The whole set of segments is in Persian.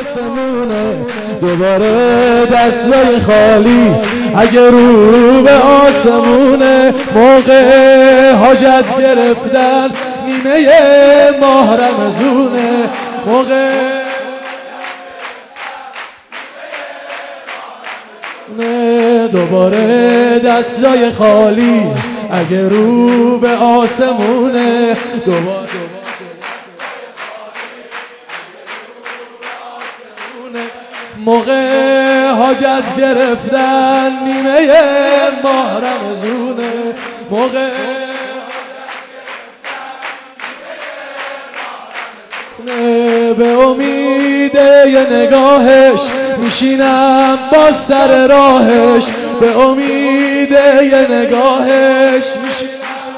آسمونه دوباره دستای خالی اگه رو به آسمونه موقع حاجت گرفتن نیمه ماه رمضونه موقع دوباره دستای خالی اگه رو به آسمونه دوباره موقع حاجت گرفتن نیمه ماه رمضونه موقع به امید یه نگاهش میشینم با سر راهش به امید یه نگاهش میشینم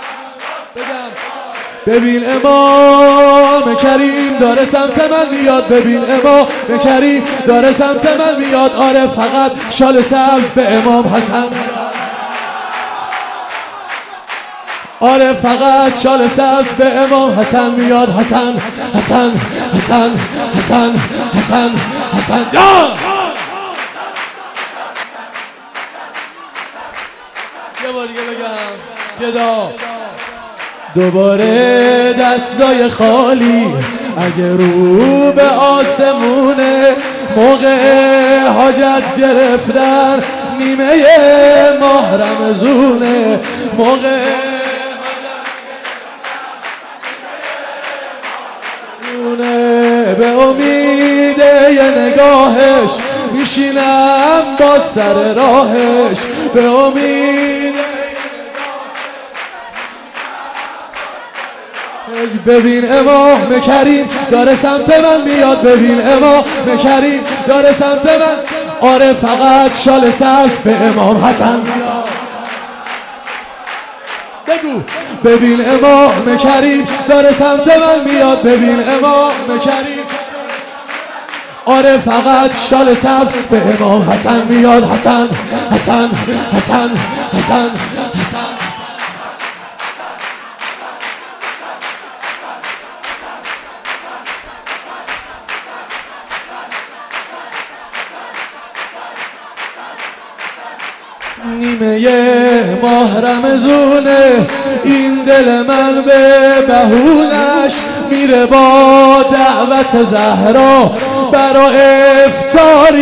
ببین امام کریم داره سمت من میاد ببین امام کریم داره سمت من میاد آره فقط شال سبز به امام حسن آره فقط شال سبز به امام حسن میاد حسن حسن حسن حسن حسن حسن جان یه بار دیگه بگم گدا دوباره دستای خالی اگه رو به آسمونه موقع حاجت گرفتن نیمه ماه رمضونه موقع به امید یه نگاهش میشینم با سر راهش به امید ببین امام کریم داره سمت من میاد ببین امام کریم داره سمت من آره فقط شال سبز به امام حسن بگو ببین امام کریم داره سمت من میاد ببین امام کریم آره فقط شال سبز به امام حسن میاد حسن حسن حسن حسن حسن نیمه ماه رمضونه این دل من به بهونش میره با دعوت زهرا برا افطاری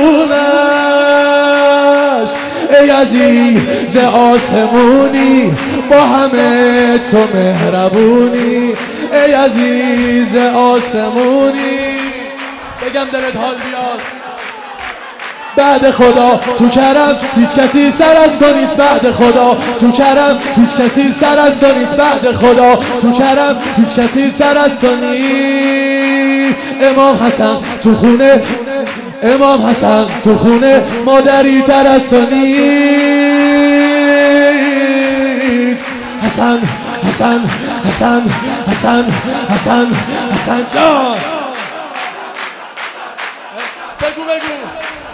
بخونش ای عزیز آسمونی با همه تو مهربونی ای عزیز آسمونی بگم دلت حال بیاد بعد خدا تو کرم هیچ کسی سر از تو نیست بعد خدا تو کرم هیچ کسی سر از تو نیست بعد خدا تو کرم هیچ کسی سر از تو نیست امام حسن تو خونه امام حسن تو خونه مادری تر از تو نیست حسن حسن حسن حسن حسن حسن جان بگو